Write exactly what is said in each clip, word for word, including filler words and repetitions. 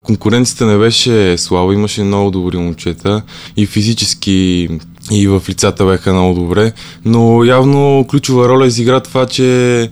конкуренцията не беше слаба, имаше много добри момчета и физически и в лицата бяха много добре, но явно ключова роля изигра това, че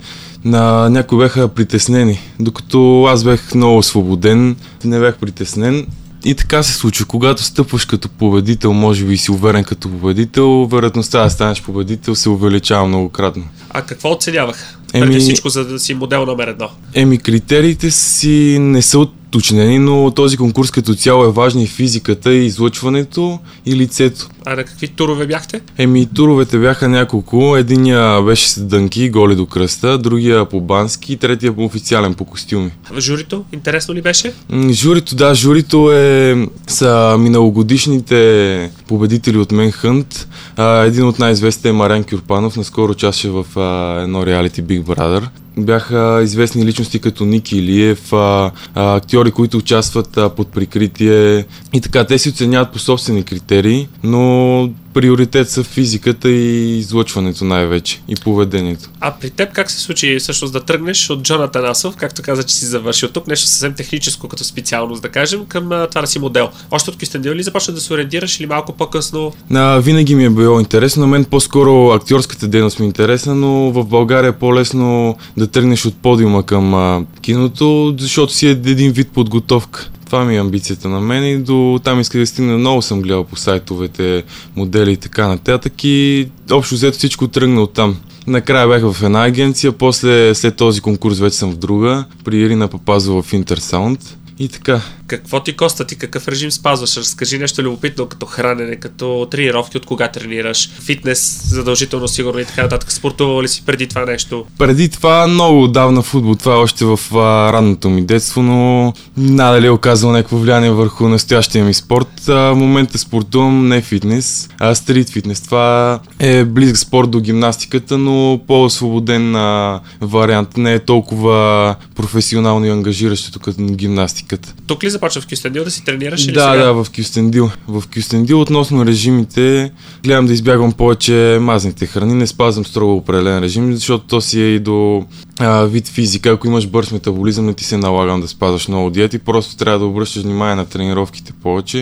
на някои бяха притеснени, докато аз бях много свободен, не бях притеснен. И така се случва. Когато стъпваш като победител, може би си уверен като победител, вероятността да станеш победител се увеличава многократно. А какво оценявах? Еми, преди всичко, за да си модел номер едно? Еми, критериите си не са уточнени, но този конкурс като цяло е важен и физиката, и излъчването, и лицето. А на какви турове бяхте? Еми, туровете бяха няколко. Единия беше с дънки, голи до кръста, другия по бански, третия по официален, по костюми. В журито? Интересно ли беше? М, журито, да, журито е са миналогодишните победители от Manhunt. А, един от най-известните е Мариан Кюрпанов, наскоро участваше в а, едно реалити Big Brother. Бяха известни личности като Ники Илиев, а, а, актьори, които участват а, под прикритие и така. Те си оценяват по собствени критерии, но приоритет са физиката и излъчването най-вече и поведението. А при теб как се случи всъщност да тръгнеш от Джон Атанасов, както каза, че си завършил тук, нещо съвсем техническо като специалност, да кажем, към а, това да си модел? Още от Кюстендил ли започна да се ориентираш или малко по-късно? А, винаги ми е било интересно. На мен по-скоро актьорската дейност ми е интересна, но в България е по-лесно да тръгнеш от подиума към а, киното, защото си е един вид подготовка. Това ми е амбицията на мен и до там иска да стигна. Много съм гледал по сайтовете, модели и така нататък и общо взето всичко тръгна от там. Накрая бях в една агенция, после след този конкурс вече съм в друга, при Ирина Папазова в Интерсаунд и така. Какво ти коста? Ти какъв режим спазваш? Разкажи нещо любопитно, като хранене, като тренировки, от кога тренираш, фитнес, задължително сигурно и така нататък. Спортувал ли си преди това нещо? Преди това много отдавна футбол, това е още в а, ранното ми детство, но надали е оказал някакво влияние върху настоящия ми спорт. А, в момента спортувам не фитнес, а стрит фитнес. Това е близък спорт до гимнастиката, но по-свободен а, вариант. Не е толкова професионално и ангажиращо като гимнастиката. Тук ли започва в Кюстендил да си тренираш или да, сега? Да, в Кюстендил. В Кюстендил относно режимите гледам да избягвам повече мазните храни, не спазвам строго определен режим, защото то си е и до а, вид физика. Ако имаш бърз метаболизъм, не ти се налагам да спазваш много диети, просто трябва да обръщаш внимание на тренировките повече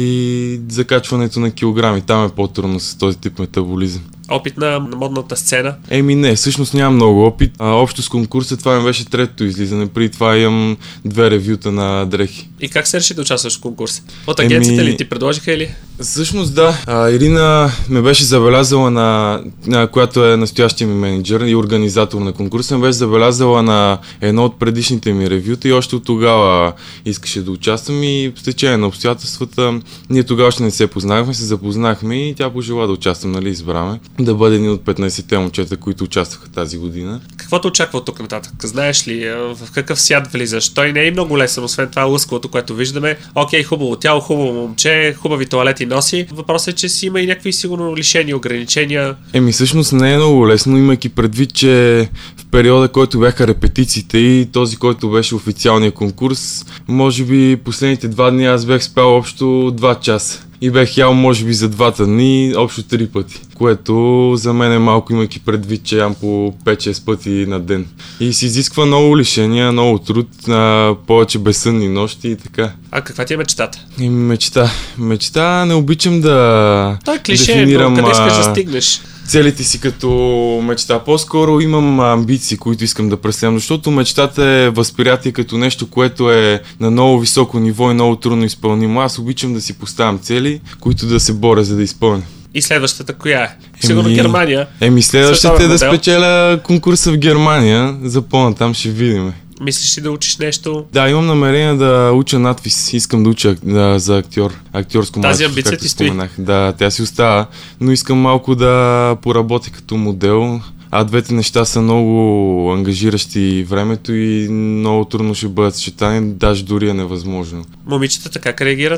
и закачването на килограми. Там е по-трудно с този тип метаболизъм. Опит на модната сцена? Еми не, всъщност нямам много опит. А, общо с конкурса това ми беше третото излизане. При това имам две ревюта на дрехи. И как се реши да участваш в конкурса? От агенцията Еми... ли ти предложиха или? Всъщност да. А, Ирина ме беше забелязала на, на която е настоящия ми менеджер и организатор на конкурса, ме беше забелязала на едно от предишните ми ревюта и още от тогава искаше да участвам и в течение на обстоятелствата ние тогава още не се познахме, се запознахме и тя пожела да участвам, нали, избраме. Да бъде един от петнайсетте момчета, които участваха тази година. Какво те очаква от тук нататък? Знаеш ли в какъв свят влизаш? Той не е много лесен, освен това лъскавото, което виждаме. Окей, хубаво тяло, хубаво момче, хубави тоалети носи. Въпросът е, че си има и някакви сигурно лишени, ограничения. Еми всъщност не е много лесно, имайки предвид, че в периода, който бяха репетициите и този, който беше официалния конкурс, може би последните два дни аз бях спал общо два часа. И бях ял може би за двата дни общо три пъти, което за мен е малко, имайки предвид, че ям по пет-шест пъти на ден. И се изисква много лишения, много труд, а, повече безсънни нощи и така. А каква ти е мечтата? И мечта. Мечта не обичам да Той е клише, дефинирам, но къде искаш да стигнеш? Целите си като мечта. По-скоро имам амбиции, които искам да преследвам, защото мечтата е възприятие като нещо, което е на много високо ниво и много трудно изпълнимо. Аз обичам да си поставям цели, които да се боря за да изпълня. И следващата коя е? Сигурно еми, Германия. Еми следващата е да спечеля конкурса в Германия. За по-натам ще видим. Мислиш ли да учиш нещо? Да, имам намерение да уча надпис. Искам да уча да, за актьор. Актьорско Тази майсторство, амбиция ти стои. споменах. Да, тя си остава. Но искам малко да поработя като модел. А двете неща са много ангажиращи времето и много трудно ще бъдат съчетани, даже дори е невъзможно. Момичетата как реагират?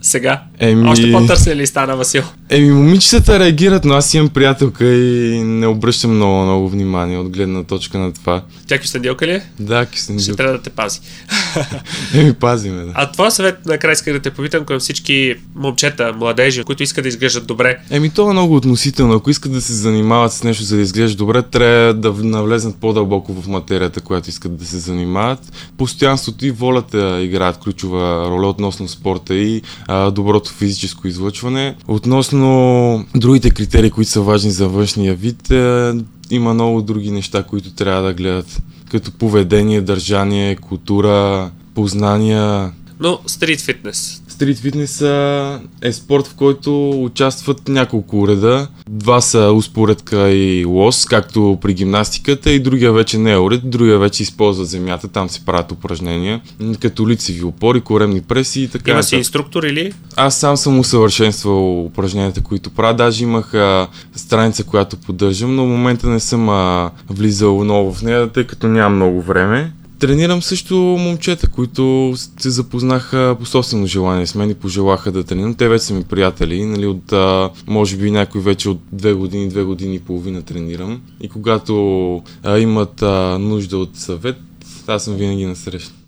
Сега? Еми... Още по-търсен ли стана, Васил? Еми, момичетата реагират, но аз имам приятелка и не обръщам много, много внимание от гледна точка на това. Тя кюстендилка ли е? Да, Ще кюстендилка. трябва да те пази. Еми, пазиме, да. А твой съвет накрая иска да те попитам към всички момчета, младежи, които искат да изглеждат добре. Еми, това е много относително. Ако искат да се занимават с нещо, за да изглеждат добре, трябва да навлезнат по-дълбоко в материята, която искат да се занимават. Постоянството и волята играят ключова роля относно спорта и а, доброто физическо излъчване. Относно другите критерии, които са важни за външния вид, е, има много други неща, които трябва да гледат. Като поведение, държание, култура, познания. Но стрит фитнес. Стрит фитнес е спорт, в който участват няколко уреда. Два са успоредка и лос, както при гимнастиката, и другия вече не е уред, другия вече използва земята, там се правят упражнения, като лицеви опори, коремни преси и така. Има си инструктор или? Аз сам съм усъвършенствал упражненията, които правя. Даже имах а, страница, която поддържам, но в момента не съм а, влизал много в нея, тъй като нямам много време. Тренирам също момчета, които се запознаха по собствено желание с мен и пожелаха да тренирам. Те вече са ми приятели, нали, от, а, може би някой вече от две години, две години и половина тренирам. И когато а, имат а, нужда от съвет, аз съм винаги насреща.